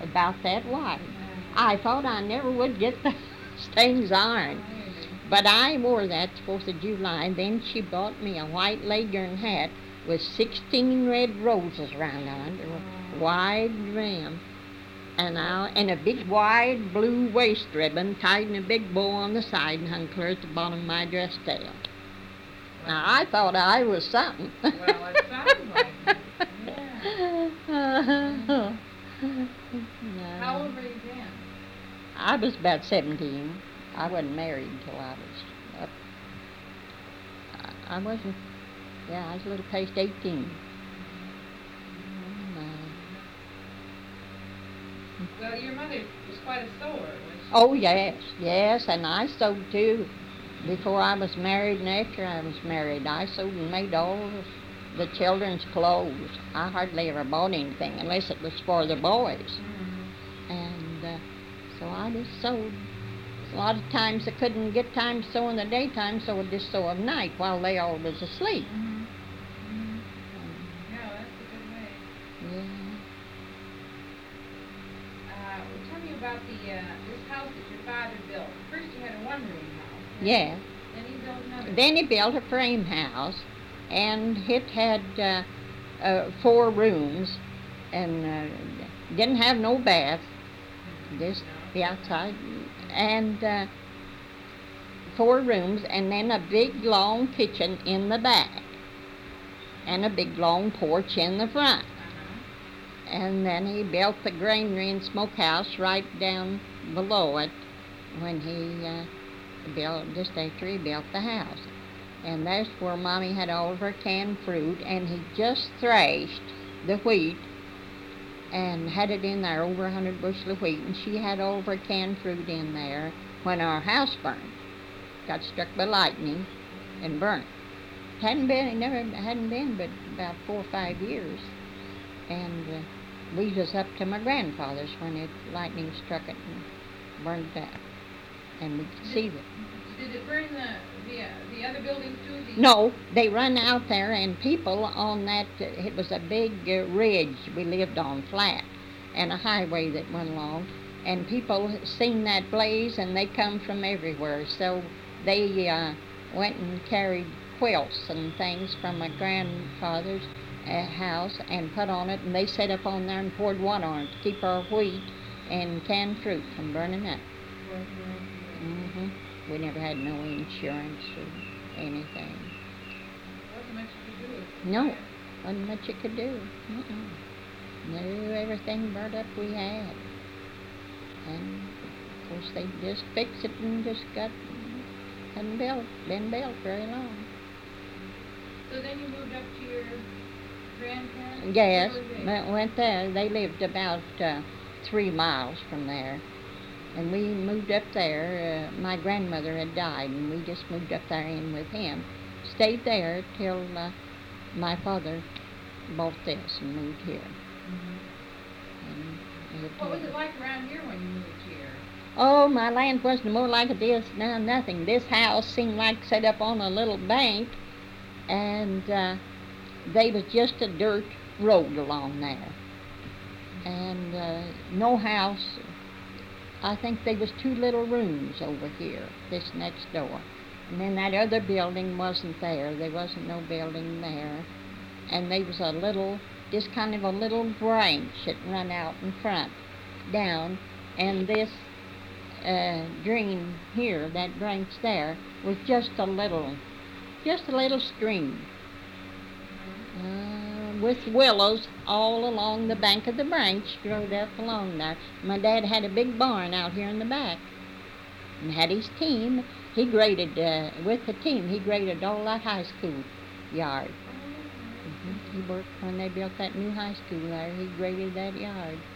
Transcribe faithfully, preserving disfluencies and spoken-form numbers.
about that wide. I thought I never would get those things on. But I wore that Fourth of July. Then she bought me a white leghorn hat with sixteen red roses around on it, a wide rim, and I and a big wide blue waist ribbon tied in a big bow on the side and hung clear at the bottom of my dress tail. Now I thought I was something. Well, it sounds like it. Yeah. No. How old were you then? I was about seventeen. I wasn't married until I was up. I, I wasn't. Yeah, I was a little past eighteen. Well, your mother was quite a sewer, was she? Oh yes, yes, and I sewed too. Before I was married and after I was married, I sewed and made all the children's clothes. I hardly ever bought anything unless it was for the boys. Mm-hmm. And uh, so I just sewed. A lot of times I couldn't get time to sew in the daytime, so I'd just sew at night while they all was asleep. Mm-hmm. Mm-hmm. Yeah, that's a good way. Yeah. Uh, well, tell me about the uh, this house that your father built. First you had a one-room house. Right? Yeah. Then he built another. Then he built a frame house, and it had uh, uh, four rooms, and uh, didn't have no bath, just the outside, and uh, four rooms, and then a big long kitchen in the back, and a big long porch in the front. Uh-huh. And then he built the granary and smokehouse right down below it when he uh, built, just after he built the house. And that's where Mommy had all of her canned fruit, and he just threshed the wheat and had it in there, over a hundred bushel of wheat, and she had all of her canned fruit in there when our house burned. Got struck by lightning and burnt. Hadn't been, it never hadn't been but about four or five years. And uh, we was up to my grandfather's when it lightning struck it and burned it out. And we could see it. Did it burn the the, uh, the other buildings too? The No, they run out there, and people on that, uh, it was a big uh, ridge we lived on, flat, and a highway that went along, and people seen that blaze, and they come from everywhere, so they uh, went and carried quilts and things from my grandfather's uh, house and put on it, and they set up on there and poured water on it to keep our wheat and canned fruit from burning up. Mm-hmm. We never had no insurance or anything. Wasn't much you could do with it. No, wasn't much you could do. Uh-uh. No, everything burnt up we had. And of course they just fixed it and just got, hadn't built, been built very long. So then you moved up to your grandparents? Yes, Where were they? went went there. They lived about uh, three miles from there. And we moved up there. Uh, my grandmother had died, and we just moved up there in with him. Stayed there till uh, my father bought this and moved here. Mhm. And What was it like around here when you moved here? oh, my land wasn't more like this now, nothing. This house seemed like set up on a little bank, and uh, they was just a dirt road along there. And uh, no house. I think there was two little rooms over here, this next door. And then that other building wasn't there. There wasn't no building there. And there was a little, just kind of a little branch that run out in front, down. And this uh, green here, that branch there, was just a little, just a little stream. Uh, with willows all along the bank of the branch, growed up along there. My dad had a big barn out here in the back, and had his team. He graded, uh, with the team, he graded all that high school yard. Mm-hmm. He worked when they built that new high school there. He graded that yard.